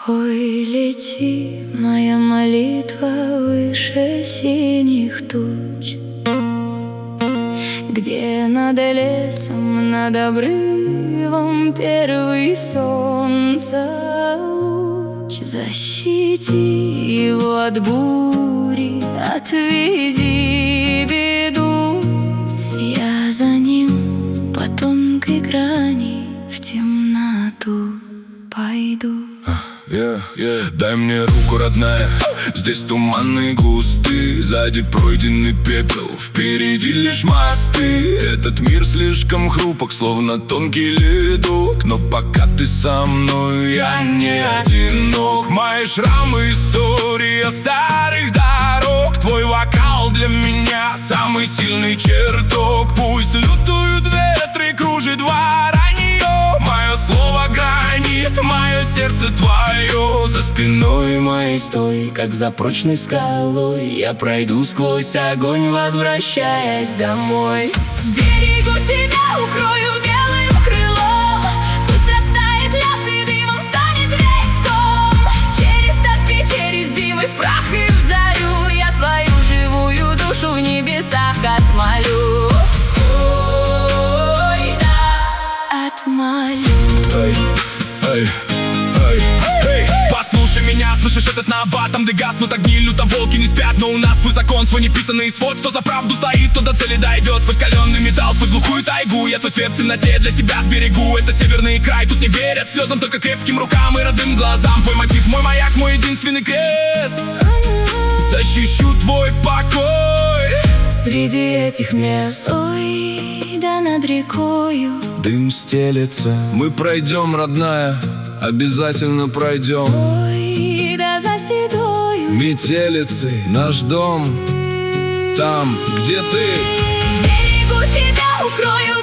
Ой, лети, моя молитва, выше синих туч, где над лесом, над обрывом первый солнца луч. Защити его от бури, отведи беду. Я за ним по тонкой грани в темноту пойду. Дай мне руку, родная, здесь туманные густы, сзади пройденный пепел, впереди лишь мосты. Этот мир слишком хрупок, словно тонкий ледок, но пока ты со мной, я не одинок. Мои шрамы — история старых дорог, твой вокал для меня самый сильный чертог. Пусть лютуют ветры, кружит воронье, мое слово гранит, мое сердце твое. За спиной моей стой, как за прочной скалой, я пройду сквозь огонь, возвращаясь домой. Сберегу тебя, укрою белым крылом, пусть растает лед и дымом станет весь ком. Через топи, через зимы, в прах и в зарю я твою живую душу в небесах отмолю. Ой, да, отмолю. Послушай меня, слышишь этот набат, там где гаснут огни, люто волки не спят. Но у нас свой закон, свой неписанный свод. Кто за правду стоит, тот до цели дойдет. Сквозь каленый металл, сквозь глухую тайгу я твой свет в темноте для себя сберегу. Это северный край, тут не верят слезам, только крепким рукам и родным глазам. Твой мотив, мой маяк, мой единственный крест. Защищу твой покой среди этих мест. Стой, да над рекою дым стелется. Мы пройдем, родная, обязательно пройдем. Ой, да за седою метелицей наш дом, там, где ты. Сберегу тебя, укрою